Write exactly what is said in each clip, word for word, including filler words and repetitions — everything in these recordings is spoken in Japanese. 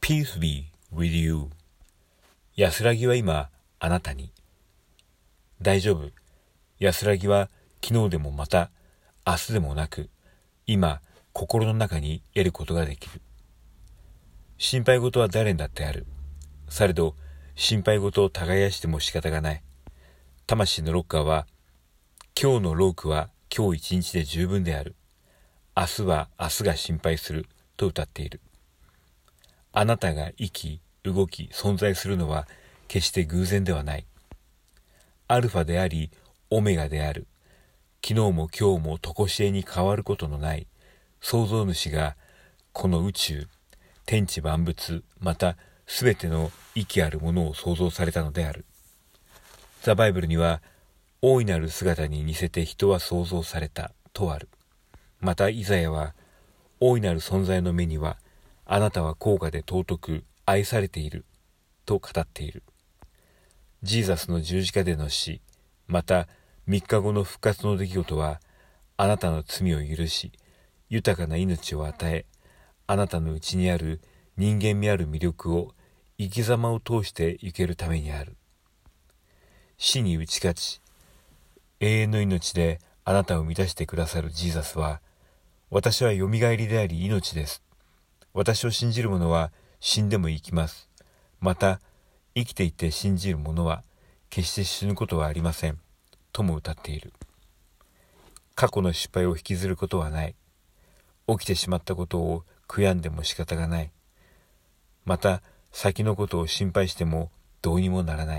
Peace be with you。 安らぎは今あなたに。大丈夫。安らぎは昨日でもまた明日でもなく、今心の中に得ることができる。心配事は誰にだってある。されど心配事を耕しても仕方がない。魂のロッカーは、今日のロークは今日一日で十分である。明日は明日が心配すると歌っている。あなたが生き、動き、存在するのは決して偶然ではない。アルファであり、オメガである。昨日も今日も常しえに変わることのない創造主が、この宇宙、天地万物、またすべての息あるものを創造されたのである。ザ・バイブルには、大いなる姿に似せて人は創造されたとある。またイザヤは、大いなる存在の目には、あなたは高価で尊く愛されていると語っている。ジーザスの十字架での死、また三日後の復活の出来事は、あなたの罪を許し、豊かな命を与え、あなたの内にある人間味ある魅力を生き様を通して行けるためにある。死に打ち勝ち、永遠の命であなたを満たしてくださるジーザスは、私はよみがえりであり命です。私を信じる者は死んでも生きます。また生きていて信じる者は決して死ぬことはありません。とも歌っている。過去の失敗を引きずることはない。起きてしまったことを悔やんでも仕方がない。また先のことを心配してもどうにもならない。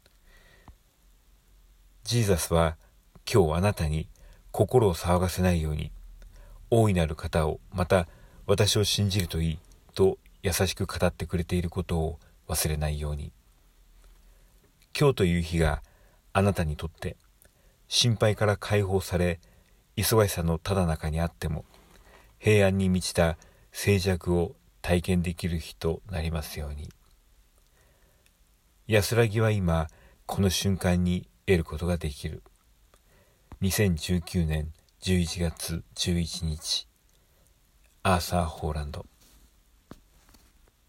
ジーザスは今日あなたに心を騒がせないように、大いなる方を、また私を信じるといいと優しく語ってくれていることを忘れないように。今日という日があなたにとって心配から解放され、忙しさのただ中にあっても平安に満ちた静寂を体験できる日となりますように。安らぎは今この瞬間に得ることができる。にせんじゅうきゅうねんじゅういちがつじゅういちにち、アーサー・ホーランド。